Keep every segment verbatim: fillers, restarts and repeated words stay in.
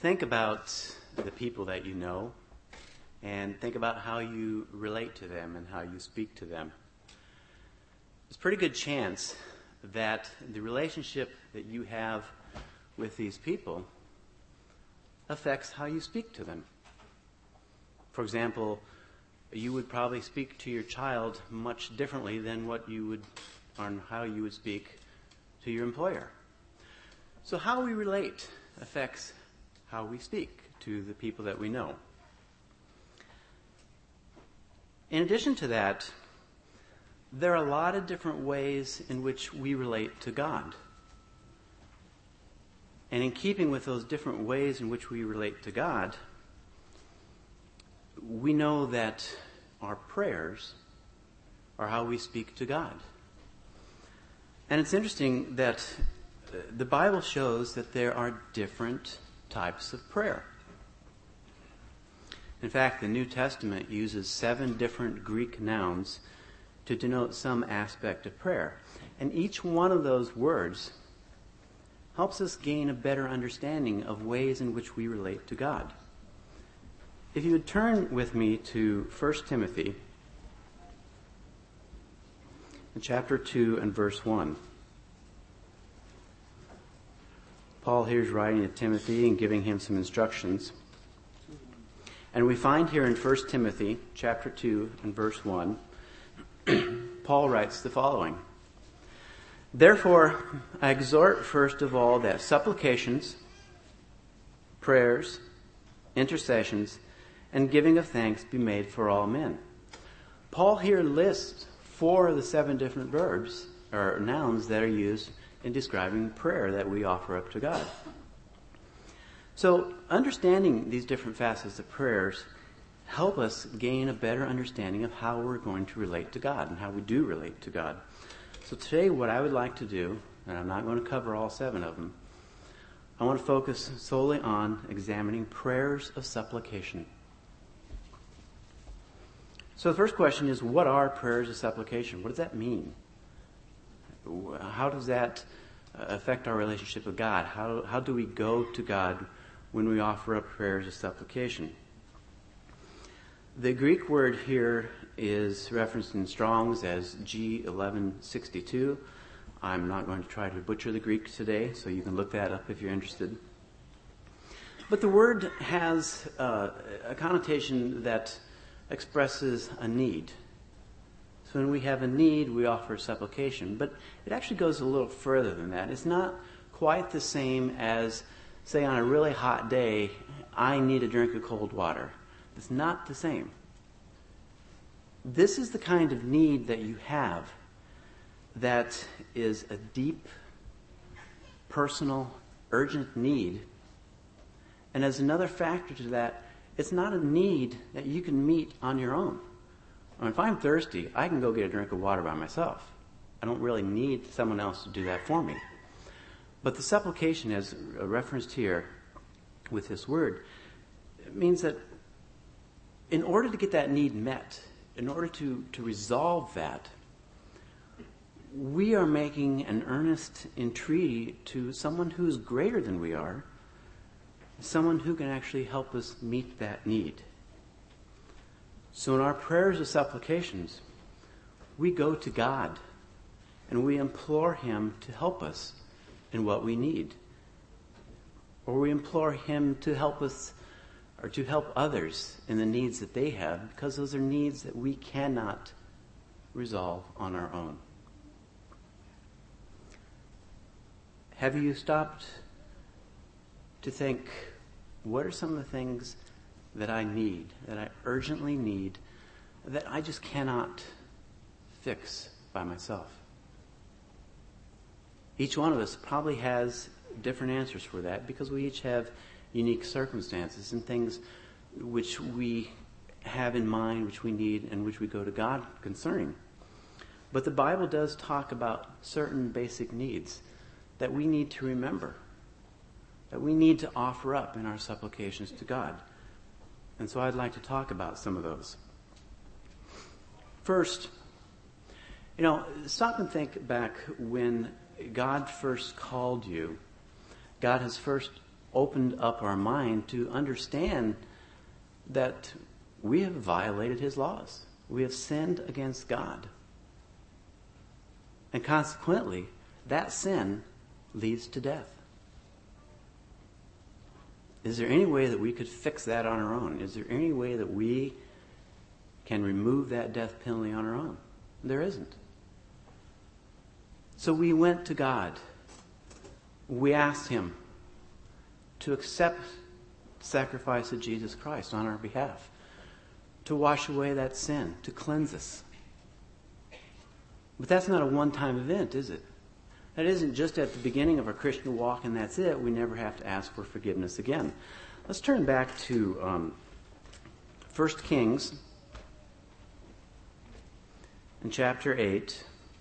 think about the people that you know and think about how you relate to them and how you speak to them. There's a pretty good chance that the relationship that you have with these people affects how you speak to them. For example, you would probably speak to your child much differently than what you would, on how you would speak to your employer. So how we relate affects how we speak to the people that we know. In addition to that, there are a lot of different ways in which we relate to God. And in keeping with those different ways in which we relate to God, we know that our prayers are how we speak to God. And it's interesting that the Bible shows that there are different types of prayer. In fact, the New Testament uses seven different Greek nouns to denote some aspect of prayer. And each one of those words helps us gain a better understanding of ways in which we relate to God. If you would turn with me to First Timothy, in chapter two and verse one. Paul here is writing to Timothy and giving him some instructions. And we find here in First Timothy chapter two and verse one, Paul writes the following. Therefore, I exhort first of all that supplications, prayers, intercessions, and giving of thanks be made for all men. Paul here lists four of the seven different verbs or nouns that are used in describing prayer that we offer up to God. So understanding these different facets of prayers help us gain a better understanding of how we're going to relate to God and how we do relate to God. So today what I would like to do, and I'm not going to cover all seven of them, I want to focus solely on examining prayers of supplication. So the first question is, what are prayers of supplication? What does that mean? How does that affect our relationship with God? How, how do we go to God when we offer up prayers of supplication? The Greek word here is referenced in Strong's as G eleven sixty-two. I'm not going to try to butcher the Greek today, so you can look that up if you're interested. But the word has uh, a connotation that expresses a need. So when we have a need, we offer supplication. But it actually goes a little further than that. It's not quite the same as, say, on a really hot day, I need a drink of cold water. It's not the same. This is the kind of need that you have that is a deep, personal, urgent need. And as another factor to that, it's not a need that you can meet on your own. I mean, if I'm thirsty, I can go get a drink of water by myself. I don't really need someone else to do that for me. But the supplication, as referenced here with this word, it means that in order to get that need met, in order to, to resolve that, we are making an earnest entreaty to someone who's greater than we are, someone who can actually help us meet that need. So in our prayers of supplications, we go to God and we implore Him to help us in what we need. Or we implore Him to help us or to help others in the needs that they have, because those are needs that we cannot resolve on our own. Have you stopped to think, what are some of the things that I need, that I urgently need, that I just cannot fix by myself? Each one of us probably has different answers for that because we each have unique circumstances and things which we have in mind, which we need, and which we go to God concerning. But the Bible does talk about certain basic needs that we need to remember, that we need to offer up in our supplications to God. And so I'd like to talk about some of those. First, you know, stop and think back when God first called you. God has first opened up our mind to understand that we have violated his laws. We have sinned against God. And consequently, that sin leads to death. Is there any way that we could fix that on our own? Is there any way that we can remove that death penalty on our own? There isn't. So we went to God. We asked him to accept the sacrifice of Jesus Christ on our behalf, to wash away that sin, to cleanse us. But that's not a one-time event, is it? That isn't just at the beginning of our Christian walk and that's it. We never have to ask for forgiveness again. Let's turn back to um, First Kings in chapter eight.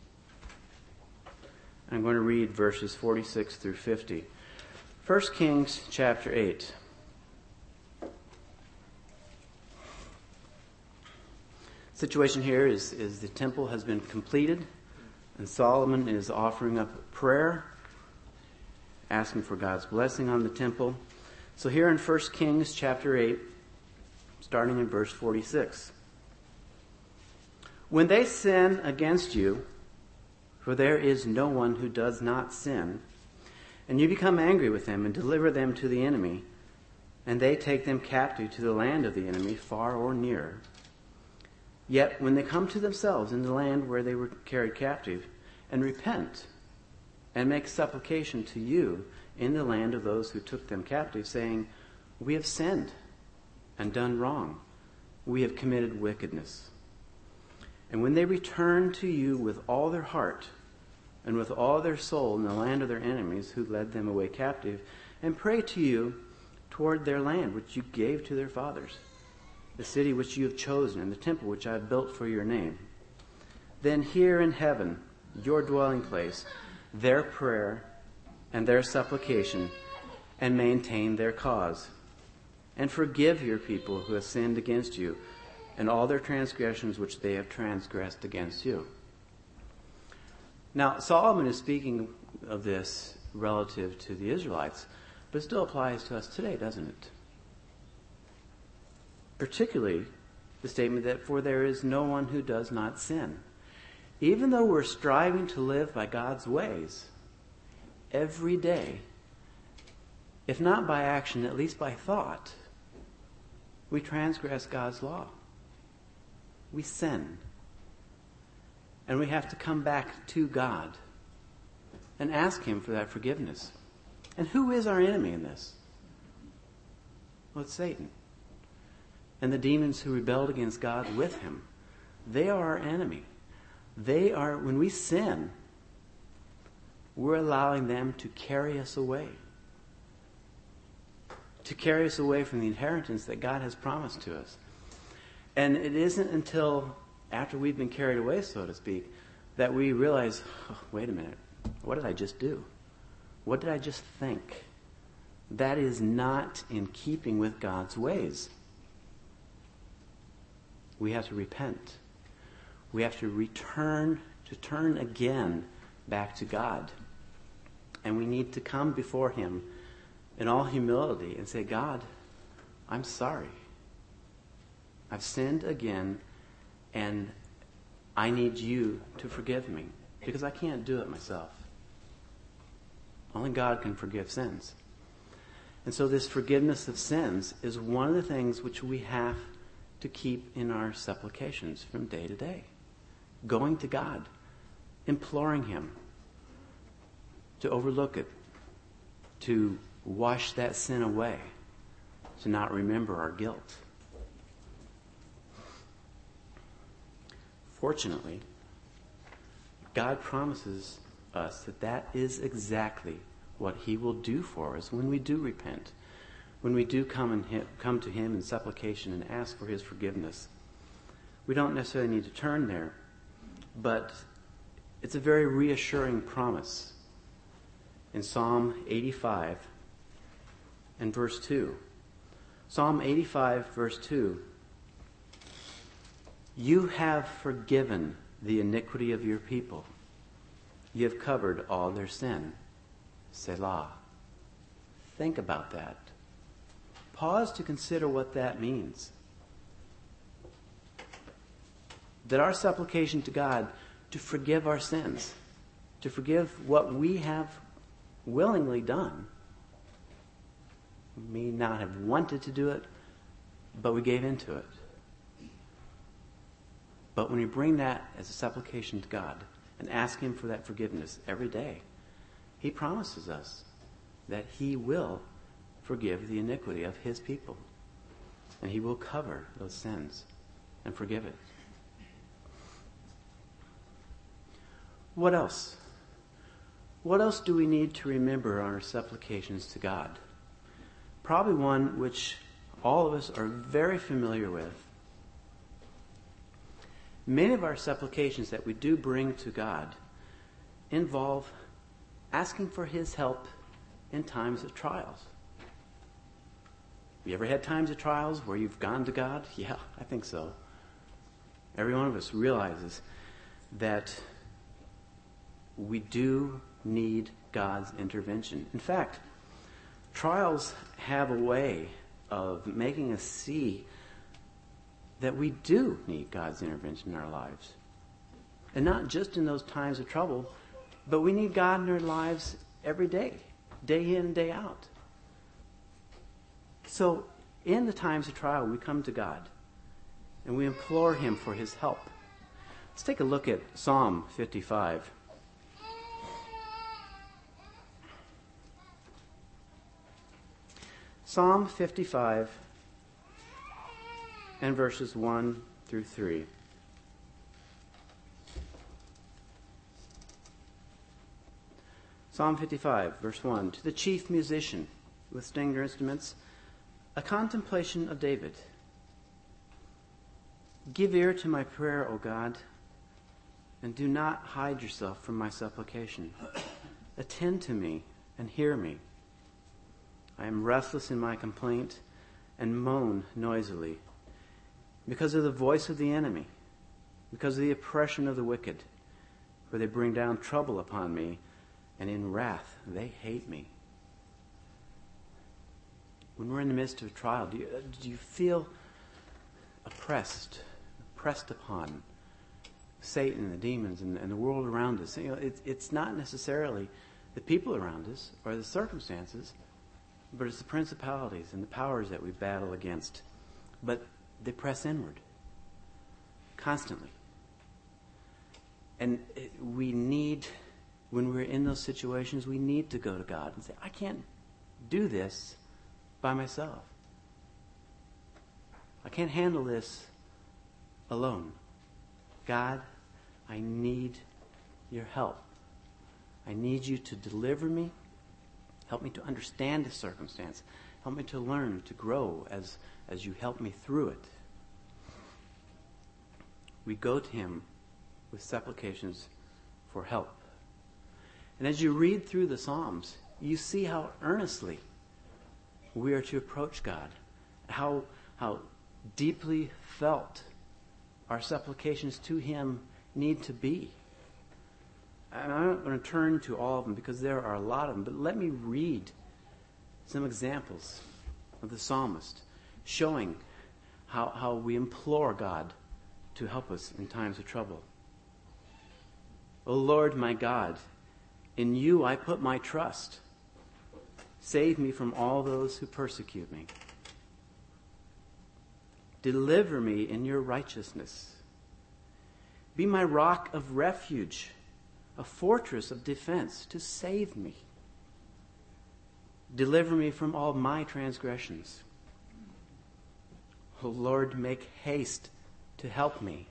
I'm going to read verses forty-six through fifty. First Kings chapter eight. Situation here is, is the temple has been completed, and Solomon is offering up prayer, asking for God's blessing on the temple. So here in First Kings chapter eight, starting in verse forty-six. When they sin against you, for there is no one who does not sin, and you become angry with them and deliver them to the enemy, and they take them captive to the land of the enemy, far or near. Yet when they come to themselves in the land where they were carried captive, and repent, and make supplication to you in the land of those who took them captive, saying, we have sinned and done wrong. We have committed wickedness. And when they return to you with all their heart and with all their soul in the land of their enemies who led them away captive, and pray to you toward their land which you gave to their fathers, the city which you have chosen, and the temple which I have built for your name, then hear in heaven, your dwelling place, their prayer and their supplication, and maintain their cause. And forgive your people who have sinned against you, and all their transgressions which they have transgressed against you. Now, Solomon is speaking of this relative to the Israelites, but it still applies to us today, doesn't it? Particularly the statement that, for there is no one who does not sin. Even though we're striving to live by God's ways, every day, if not by action, at least by thought, we transgress God's law. We sin. And we have to come back to God and ask him for that forgiveness. And who is our enemy in this? Well, it's Satan. And the demons who rebelled against God with him. They are our enemy. They are, when we sin, we're allowing them to carry us away. To carry us away from the inheritance that God has promised to us. And it isn't until after we've been carried away, so to speak, that we realize, oh, wait a minute, what did I just do? What did I just think? That is not in keeping with God's ways. We have to repent. We have to return, to turn again back to God. And we need to come before him in all humility and say, God, I'm sorry. I've sinned again, and I need you to forgive me because I can't do it myself. Only God can forgive sins. And so this forgiveness of sins is one of the things which we have to keep in our supplications from day to day. Going to God, imploring him to overlook it, to wash that sin away, to not remember our guilt. Fortunately, God promises us that that is exactly what he will do for us when we do repent, when we do come and him, come to him in supplication and ask for his forgiveness. We don't necessarily need to turn there, but it's a very reassuring promise in Psalm eighty-five and verse two. Psalm eighty-five, verse two. You have forgiven the iniquity of your people. You have covered all their sin. Selah. think about that. Pause to consider what that means. That our supplication to God to forgive our sins, to forgive what we have willingly done. We may not have wanted to do it, but we gave into it. But when we bring that as a supplication to God and ask Him for that forgiveness every day, He promises us that He will forgive the iniquity of His people. And He will cover those sins and forgive it. What else? What else do we need to remember on our supplications to God? Probably one which all of us are very familiar with. Many of our supplications that we do bring to God involve asking for His help in times of trials. Have you ever had times of trials where you've gone to God? Yeah, I think so. Every one of us realizes that we do need God's intervention. In fact, trials have a way of making us see that we do need God's intervention in our lives. And not just in those times of trouble, but we need God in our lives every day, day in, day out. So, in the times of trial, we come to God and we implore Him for His help. Let's take a look at Psalm fifty-five. Psalm fifty-five and verses one through three. Psalm fifty-five, verse one. To the chief musician with stringed instruments, a contemplation of David. Give ear to my prayer, O God, and do not hide yourself from my supplication. Attend to me and hear me. I am restless in my complaint and moan noisily because of the voice of the enemy, because of the oppression of the wicked, for they bring down trouble upon me, and in wrath they hate me. When we're in the midst of a trial, do you, do you feel oppressed, pressed upon? Satan, the demons, and, and the world around us. You know, it, it's not necessarily the people around us or the circumstances, but it's the principalities and the powers that we battle against. But they press inward constantly. And it, we need, when we're in those situations, we need to go to God and say, I can't do this by myself. I can't handle this alone. God, I need your help. I need you to deliver me. Help me to understand the circumstance. Help me to learn, to grow as, as you help me through it. We go to Him with supplications for help. And as you read through the Psalms, you see how earnestly we are to approach God. How, how deeply felt our supplications to Him need to be. And I'm not going to turn to all of them because there are a lot of them, but let me read some examples of the psalmist showing how, how we implore God to help us in times of trouble. O Lord my God, in you I put my trust. Save me from all those who persecute me. Deliver me in your righteousness. Be my rock of refuge, a fortress of defense to save me. Deliver me from all my transgressions. O Lord, make haste to help me.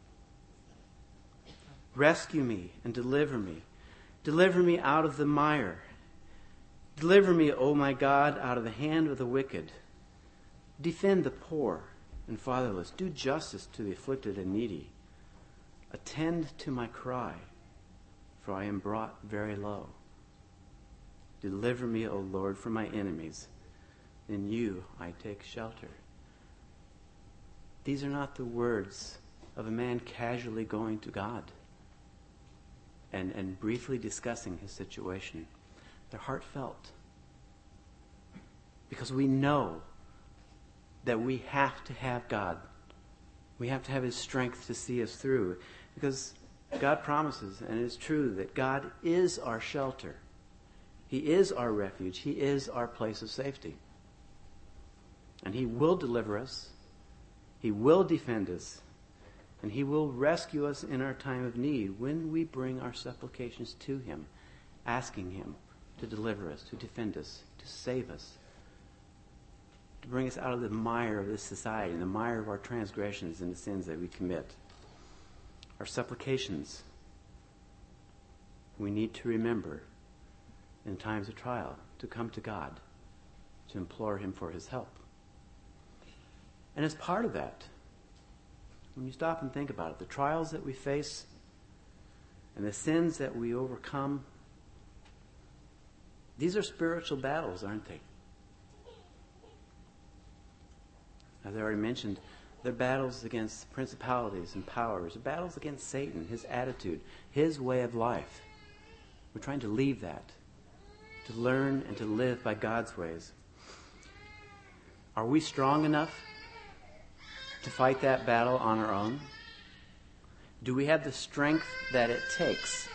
Rescue me and deliver me. Deliver me out of the mire. Deliver me, O my God, out of the hand of the wicked. Defend the poor and fatherless. Do justice to the afflicted and needy. Attend to my cry, for I am brought very low. Deliver me, O Lord, from my enemies. In you I take shelter. These are not the words of a man casually going to God and, and briefly discussing his situation. They're heartfelt. Because we know that we have to have God. We have to have His strength to see us through. Because God promises, and it's true, that God is our shelter. He is our refuge. He is our place of safety. And He will deliver us. He will defend us. And He will rescue us in our time of need when we bring our supplications to Him, asking Him to deliver us, to defend us, to save us, to bring us out of the mire of this society and the mire of our transgressions and the sins that we commit. Our supplications, we need to remember in times of trial to come to God, to implore Him for His help. And as part of that, when you stop and think about it, the trials that we face and the sins that we overcome, these are spiritual battles, aren't they? As I already mentioned, they're battles against principalities and powers, they're battles against Satan, his attitude, his way of life. We're trying to leave that, to learn and to live by God's ways. Are we strong enough to fight that battle on our own? Do we have the strength that it takes?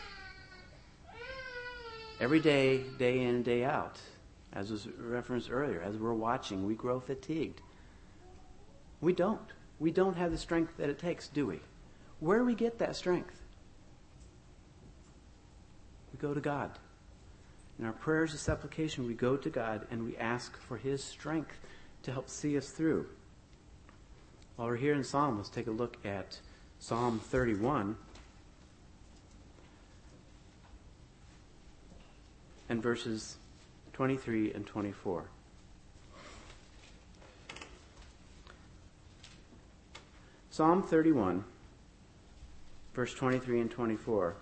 Every day, day in and day out, as was referenced earlier, as we're watching, we grow fatigued. We don't. We don't have the strength that it takes, do we? Where do we get that strength? We go to God. In our prayers of supplication, we go to God and we ask for His strength to help see us through. While we're here in Psalm, let's take a look at Psalm thirty-one and verses twenty-three and twenty-four. Psalm thirty-one, verse twenty-three and twenty-four.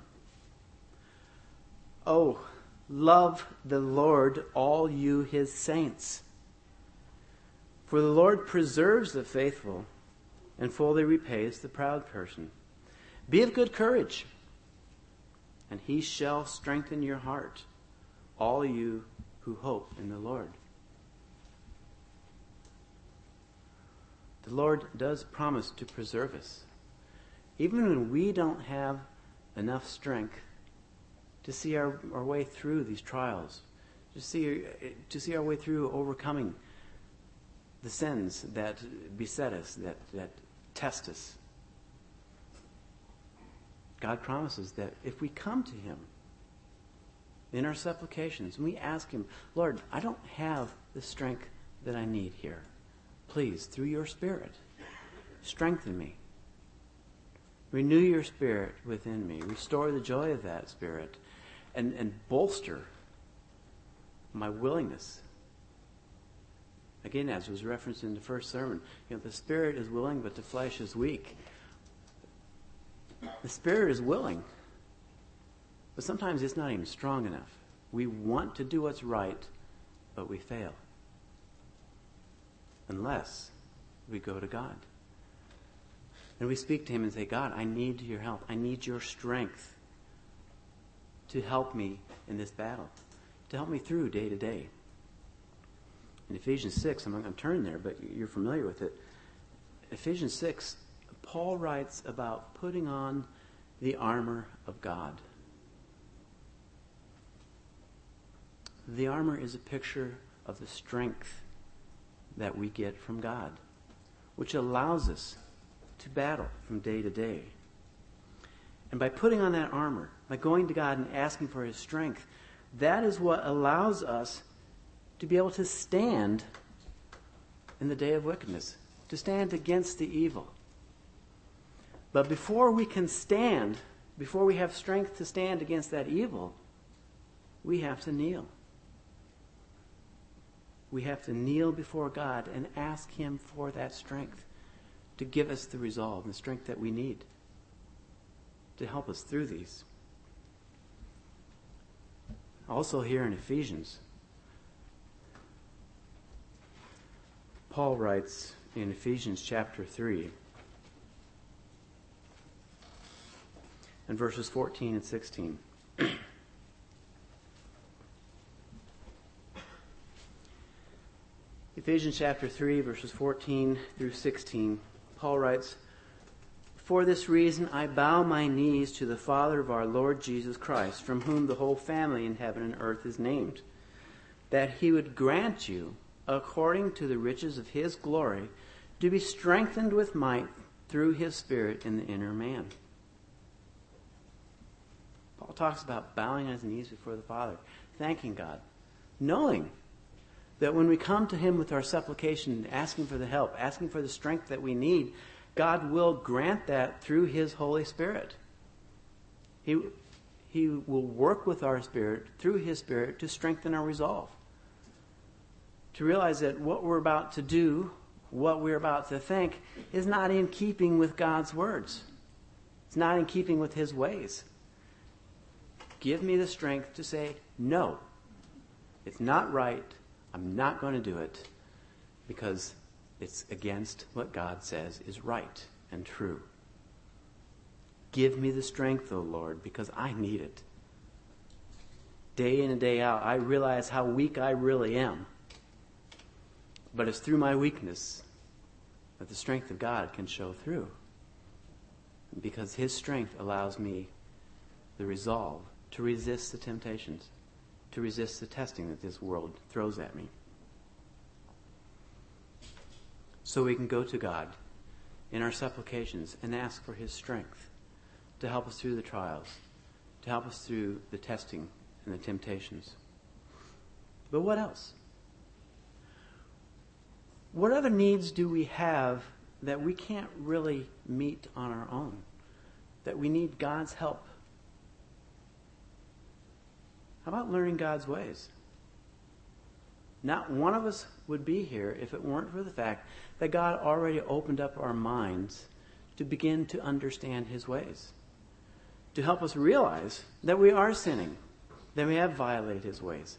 Oh, love the Lord, all you His saints. For the Lord preserves the faithful and fully repays the proud person. Be of good courage, and He shall strengthen your heart, all you who hope in the Lord. The Lord does promise to preserve us, even when we don't have enough strength to see our, our way through these trials, to see, to see our way through overcoming the sins that beset us, that, that test us. God promises that if we come to Him in our supplications and we ask Him, Lord, I don't have the strength that I need here. Please, through your Spirit, strengthen me. Renew your Spirit within me. Restore the joy of that Spirit and, and bolster my willingness. Again, as was referenced in the first sermon, you know, the Spirit is willing, but the flesh is weak. The Spirit is willing, but sometimes it's not even strong enough. We want to do what's right, but we fail. Unless we go to God. And we speak to Him and say, God, I need your help. I need your strength to help me in this battle, to help me through day to day. In Ephesians six, I'm not going to turn there, but you're familiar with it. Ephesians six, Paul writes about putting on the armor of God. The armor is a picture of the strength that we get from God, which allows us to battle from day to day. And by putting on that armor, by going to God and asking for His strength, that is what allows us to be able to stand in the day of wickedness, to stand against the evil. But before we can stand, before we have strength to stand against that evil, we have to kneel. We have to kneel before God and ask Him for that strength to give us the resolve and the strength that we need to help us through these. Also here in Ephesians, Paul writes in Ephesians chapter three and verses fourteen and sixteen. Ephesians chapter three, verses fourteen through sixteen, Paul writes, "For this reason I bow my knees to the Father of our Lord Jesus Christ, from whom the whole family in heaven and earth is named, that he would grant you, according to the riches of his glory, to be strengthened with might through his Spirit in the inner man." Paul talks about bowing on his knees before the Father, thanking God, knowing that when we come to him with our supplication, asking for the help, asking for the strength that we need, God will grant that through his Holy Spirit. He, he will work with our spirit, through his Spirit, to strengthen our resolve. To realize that what we're about to do, what we're about to think, is not in keeping with God's words. It's not in keeping with his ways. Give me the strength to say, no, it's not right. I'm not going to do it because it's against what God says is right and true. Give me the strength, O Lord, because I need it. Day in and day out, I realize how weak I really am. But it's through my weakness that the strength of God can show through. Because his strength allows me the resolve to resist the temptations, to resist the testing that this world throws at me. So we can go to God in our supplications and ask for his strength to help us through the trials, to help us through the testing and the temptations. But what else? What other needs do we have that we can't really meet on our own, that we need God's help? How about learning God's ways? Not one of us would be here if it weren't for the fact that God already opened up our minds to begin to understand his ways, to help us realize that we are sinning, that we have violated his ways.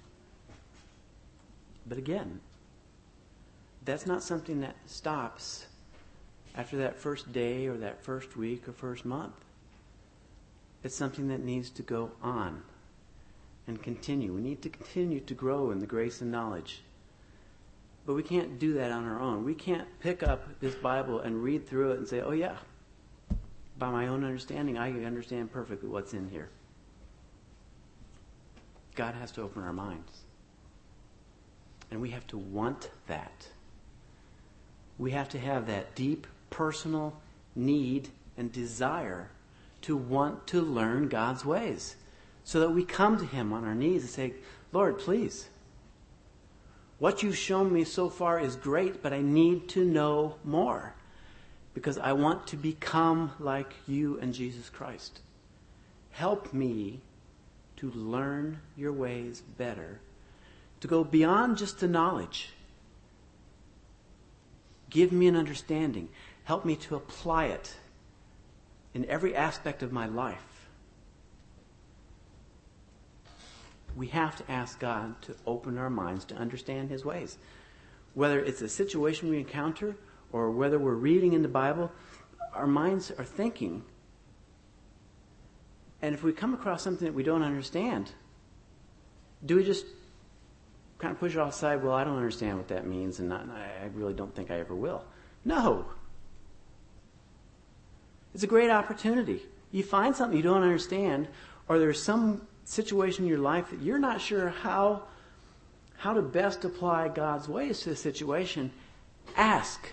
But again, that's not something that stops after that first day or that first week or first month. It's something that needs to go on and continue. We need to continue to grow in the grace and knowledge. But we can't do that on our own. We can't pick up this Bible and read through it and say, oh yeah, by my own understanding, I understand perfectly what's in here. God has to open our minds. And we have to want that. We have to have that deep personal need and desire to want to learn God's ways, so that we come to him on our knees and say, Lord, please, what you've shown me so far is great, but I need to know more because I want to become like you and Jesus Christ. Help me to learn your ways better, to go beyond just the knowledge. Give me an understanding. Help me to apply it in every aspect of my life. We have to ask God to open our minds to understand his ways. Whether it's a situation we encounter or whether we're reading in the Bible, our minds are thinking. And if we come across something that we don't understand, do we just kind of push it offside? Well, I don't understand what that means, and not, I really don't think I ever will. No. It's a great opportunity. You find something you don't understand, or there's some situation in your life that you're not sure how, how to best apply God's ways to the situation, ask.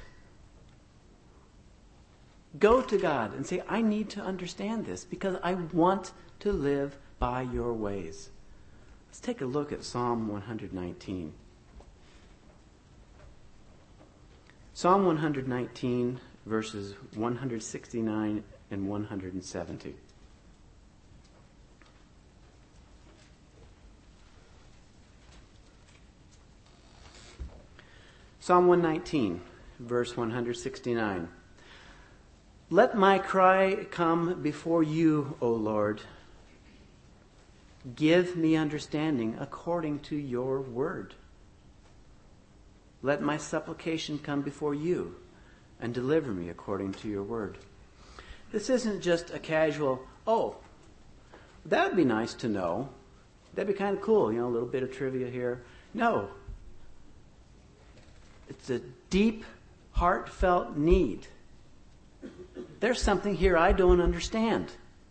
Go to God and say, I need to understand this because I want to live by your ways. Let's take a look at Psalm one nineteen. Psalm one nineteen, verses one sixty-nine and one seventy. Psalm one nineteen, verse one sixty-nine. Let my cry come before you, O Lord. Give me understanding according to your word. Let my supplication come before you and deliver me according to your word. This isn't just a casual, oh, that would be nice to know. That'd be kind of cool, you know, a little bit of trivia here. No. It's a deep, heartfelt need. There's something here I don't understand.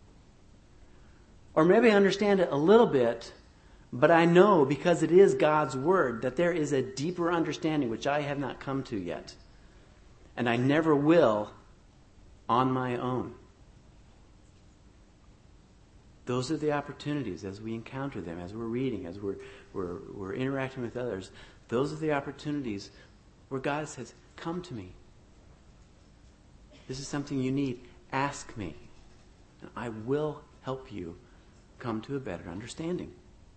Or maybe I understand it a little bit, but I know because it is God's Word that there is a deeper understanding which I have not come to yet. And I never will on my own. Those are the opportunities as we encounter them, as we're reading, as we're, we're, we're interacting with others. Those are the opportunities where God says, come to me. This is something you need. Ask me. And I will help you come to a better understanding.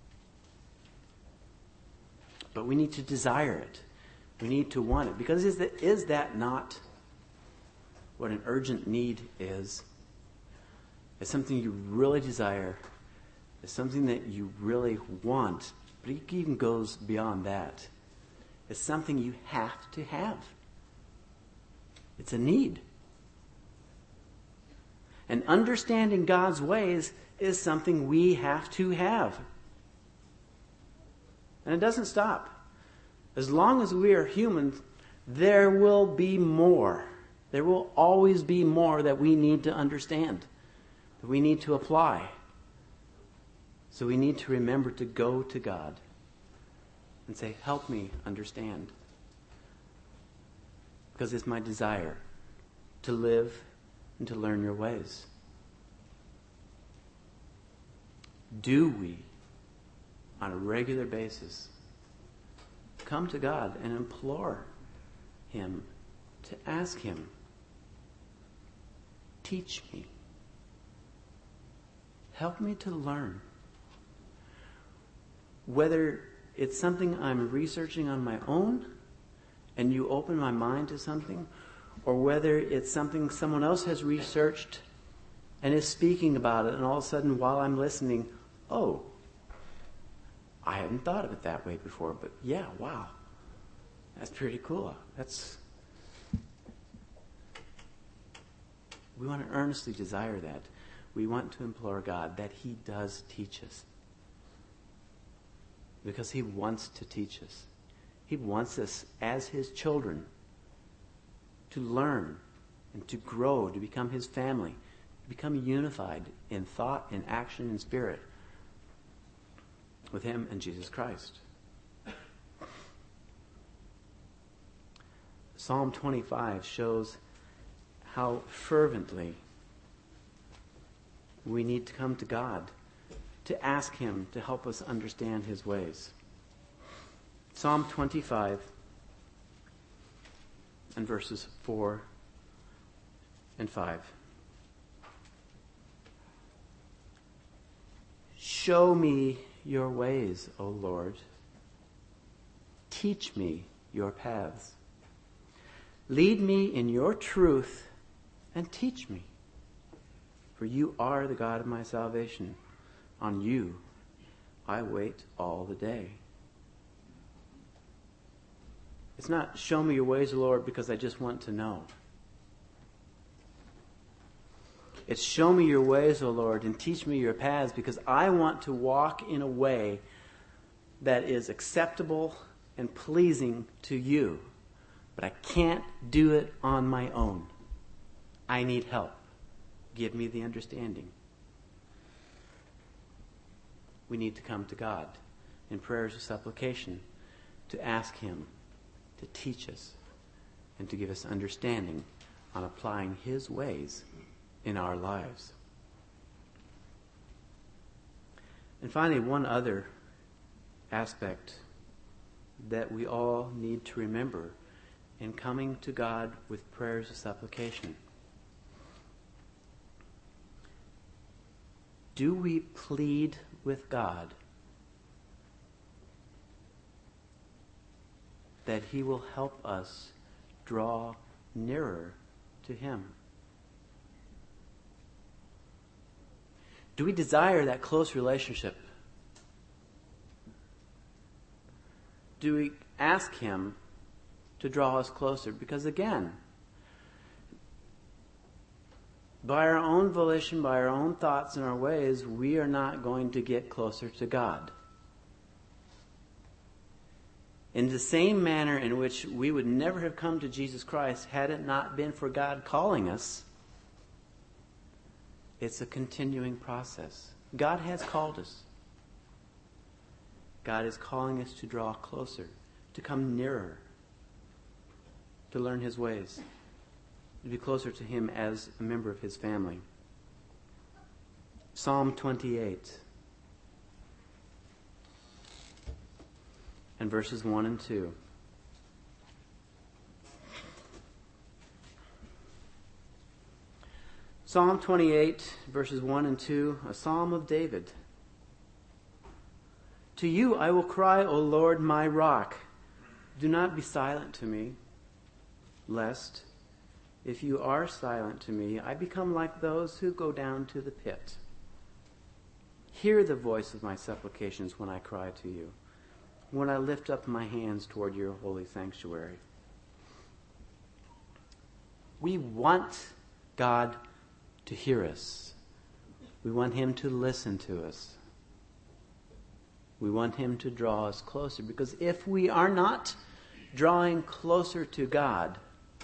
But we need to desire it. We need to want it. Because is that, is that not what an urgent need is? It's something you really desire. It's something that you really want. But it even goes beyond that. It's something you have to have. It's a need. And understanding God's ways is something we have to have. And it doesn't stop. As long as we are humans, there will be more. There will always be more that we need to understand, that we need to apply. So we need to remember to go to God and say, help me understand. Because it's my desire to live and to learn your ways. Do we, on a regular basis, come to God and implore Him, to ask Him, teach me. Help me to learn. Whether it's something I'm researching on my own and you open my mind to something, or whether it's something someone else has researched and is speaking about it, and all of a sudden while I'm listening, oh, I hadn't thought of it that way before, but yeah, wow. That's pretty cool. That's we want to earnestly desire that. We want to implore God that He does teach us. Because He wants to teach us. He wants us as His children to learn and to grow, to become His family, to become unified in thought, in action, in spirit with Him and Jesus Christ. Psalm twenty-five shows how fervently we need to come to God to ask Him to help us understand His ways. Psalm twenty-five and verses four and five. Show me your ways, O Lord. Teach me your paths. Lead me in your truth and teach me. For you are the God of my salvation. On you I wait all the day. It's not show me your ways, Lord, because I just want to know. It's show me your ways, O Lord, and teach me your paths, because I want to walk in a way that is acceptable and pleasing to you. But I can't do it on my own. I need help. Give me the understanding. We need to come to God in prayers of supplication to ask Him to teach us and to give us understanding on applying His ways in our lives. And finally, one other aspect that we all need to remember in coming to God with prayers of supplication. Do we plead with God that He will help us draw nearer to Him? Do we desire that close relationship? Do we ask Him to draw us closer? Because again, by our own volition, by our own thoughts and our ways, we are not going to get closer to God. In the same manner in which we would never have come to Jesus Christ had it not been for God calling us, it's a continuing process. God has called us. God is calling us to draw closer, to come nearer, to learn His ways, to be closer to Him as a member of His family. Psalm twenty-eight and verses one and two. Psalm twenty-eight, verses one and two, a psalm of David. To you I will cry, O Lord, my rock. Do not be silent to me, lest, if you are silent to me, I become like those who go down to the pit. Hear the voice of my supplications when I cry to you, when I lift up my hands toward your holy sanctuary. We want God to hear us. We want Him to listen to us. We want Him to draw us closer, because if we are not drawing closer to God,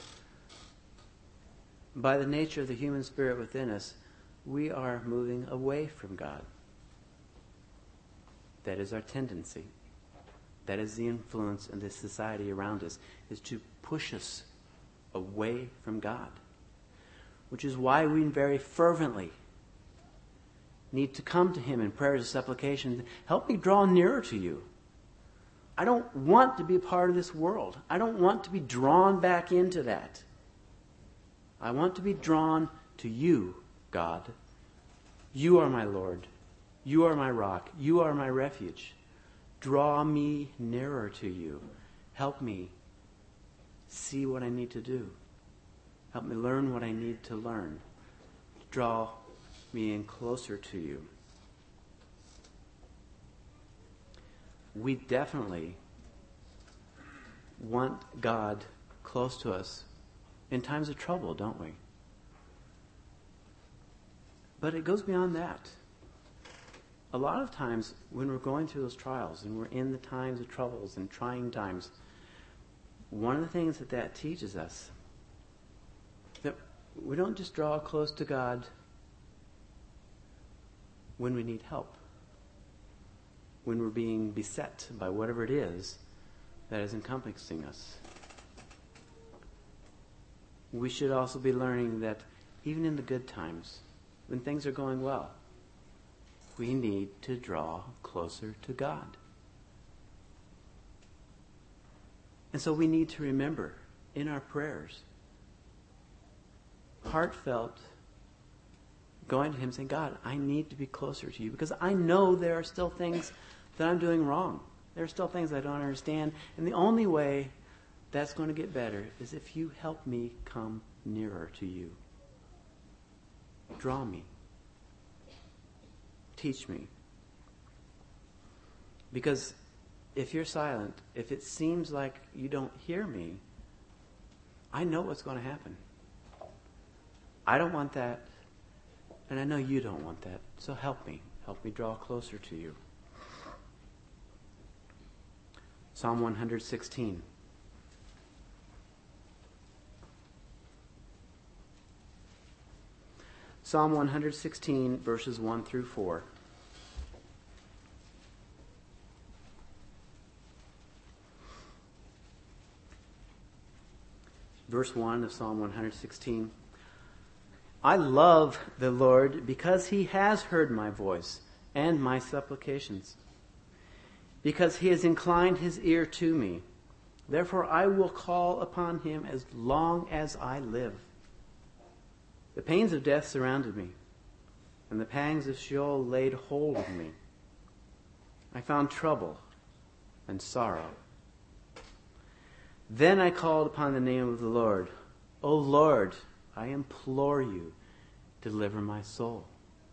by the nature of the human spirit within us, we are moving away from God. That is our tendency. That is the influence in this society around us, is to push us away from God. Which is why we very fervently need to come to Him in prayers and supplications. Help me draw nearer to you. I don't want to be a part of this world. I don't want to be drawn back into that. I want to be drawn to you, God. You are my Lord. You are my rock. You are my refuge. Draw me nearer to you. Help me see what I need to do. Help me learn what I need to learn. Draw me in closer to you. We definitely want God close to us in times of trouble, don't we? But it goes beyond that. A lot of times when we're going through those trials and we're in the times of troubles and trying times, one of the things that that teaches us, that we don't just draw close to God when we need help, when we're being beset by whatever it is that is encompassing us. We should also be learning that even in the good times, when things are going well, we need to draw closer to God. And so we need to remember in our prayers, heartfelt, going to Him saying, God, I need to be closer to you because I know there are still things that I'm doing wrong. There are still things I don't understand. And the only way that's going to get better is if you help me come nearer to you. Draw me. Teach me. Because if you're silent, if it seems like you don't hear me, I know what's going to happen. I don't want that, and I know you don't want that. So help me. Help me draw closer to you. Psalm one sixteen. Psalm one sixteen, verses one through four. Verse one of Psalm one sixteen. I love the Lord because He has heard my voice and my supplications, because He has inclined His ear to me. Therefore I will call upon Him as long as I live. The pains of death surrounded me, and the pangs of Sheol laid hold of me. I found trouble and sorrow. Then I called upon the name of the Lord. O Lord, I implore you, deliver my soul.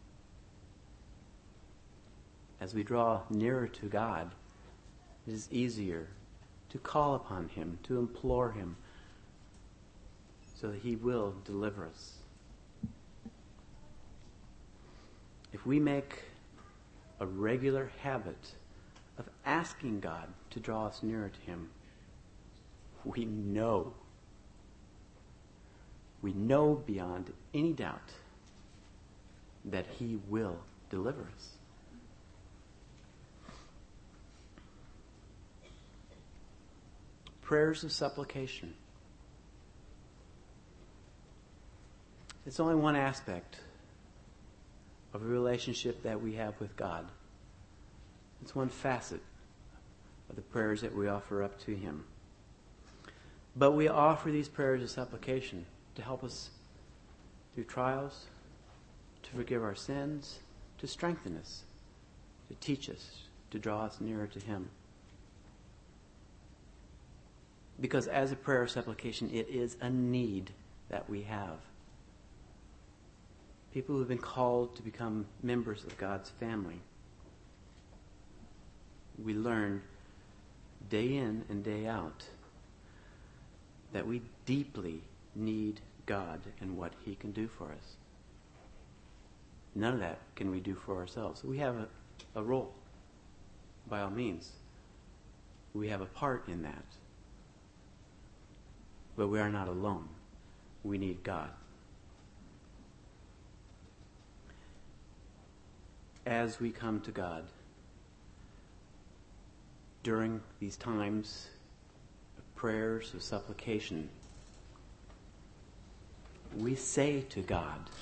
As we draw nearer to God, it is easier to call upon Him, to implore Him, so that He will deliver us. If we make a regular habit of asking God to draw us nearer to Him, we know, we know beyond any doubt that He will deliver us. Prayers of supplication. It's only one aspect of a relationship that we have with God. It's one facet of the prayers that we offer up to Him. But we offer these prayers of supplication to help us through trials, to forgive our sins, to strengthen us, to teach us, to draw us nearer to Him. Because as a prayer of supplication, it is a need that we have. People who have been called to become members of God's family. We learn day in and day out that we deeply need God and what He can do for us. None of that can we do for ourselves. We have a, a role, by all means. We have a part in that. But we are not alone. We need God. As we come to God during these times of prayers of supplication, we say to God,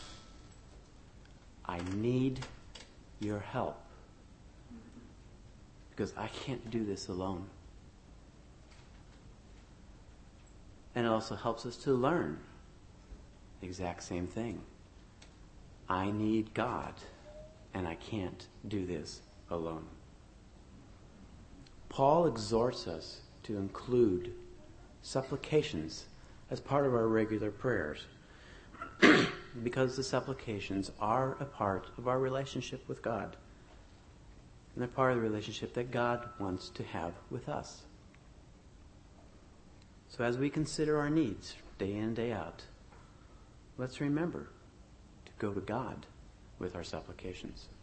I need your help because I can't do this alone. And it also helps us to learn the exact same thing. I need God, and I can't do this alone. Paul exhorts us to include supplications as part of our regular prayers because the supplications are a part of our relationship with God. And they're part of the relationship that God wants to have with us. So as we consider our needs day in and day out, let's remember to go to God with our supplications.